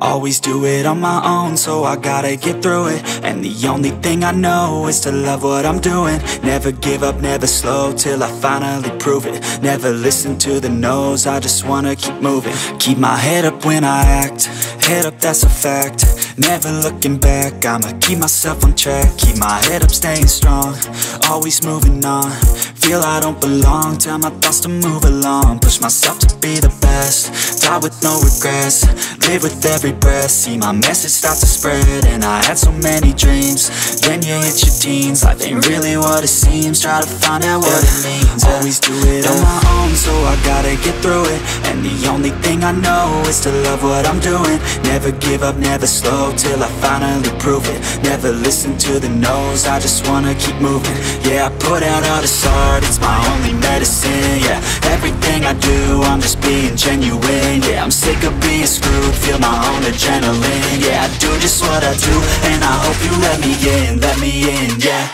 Always do it on my own, so I gotta get through it. And the only thing I know is to love what I'm doing. Never give up, never slow, till I finally prove it. Never listen to the no's, I just wanna keep moving. Keep my head up when I act, head up, that's a fact. Never looking back, I'ma keep myself on track. Keep my head up, staying strong, always moving on. Feel I don't belong, tell my thoughts to move along. Push myself to be the best, die with no regrets. Live with every breath, see my message start to spread. And I had so many dreams, then you hit your teens. Life ain't really what it seems, try to find out what it means. Always do it on my own, so I gotta get through it. And the only thing I know is to love what I'm doing. Never give up, never slow, till I finally prove it. Never listen to the no's, I just wanna keep moving. Yeah, I put out all this art, it's my only medicine. Yeah, everything I do, I'm just being genuine. Yeah, I'm sick of being screwed, feel my own adrenaline. Yeah, I do just what I do, and I hope you let me in, yeah.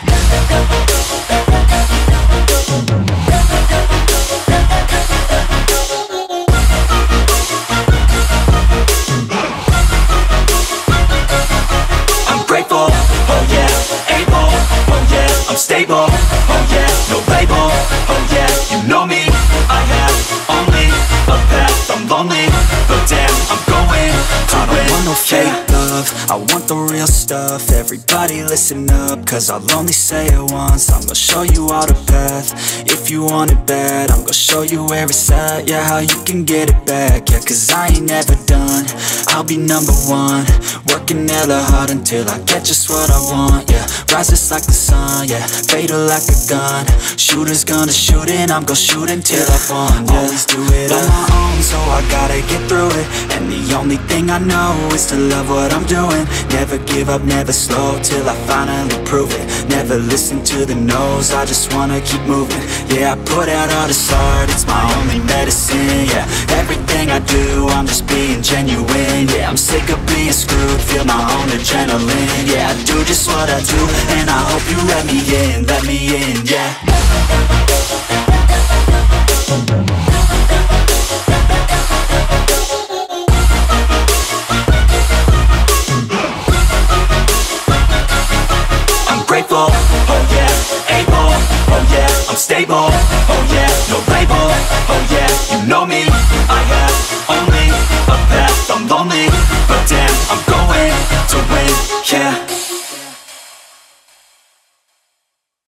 I'm grateful, oh yeah, able, oh yeah, I'm stable, oh yeah, no label, oh yeah, you know me, I have only a path, I'm lonely, but damn, I'm going to win. I don't want no fake love, I want the real stuff. Everybody listen up, cause I'll only say it once. I'm gonna show you all the path, if you want it bad. I'm gonna show you where it's at, yeah, how you can get it back. Yeah, cause I ain't never done, I'll be number one. Working hella hard until I get just what I want, yeah. Rises like the sun, yeah, fatal like a gun. Shooters gonna shoot and I'm gonna shoot until I won, yeah. Always do it on my own, so I gotta get through it. And the only thing I know is to love what I'm doing. Never give up, never slow, till I finally prove it. Never listen to the no's, I just wanna keep moving. Yeah, I put out all this art, it's my only medicine. Yeah, everything I do, I'm just being genuine. Yeah, I'm sick of being screwed, feel my own adrenaline. Yeah, I do just what I do, and I hope you let me in, yeah. I'm grateful, oh yeah, able, oh yeah, I'm stable, oh yeah, no label, oh yeah, you know me, I have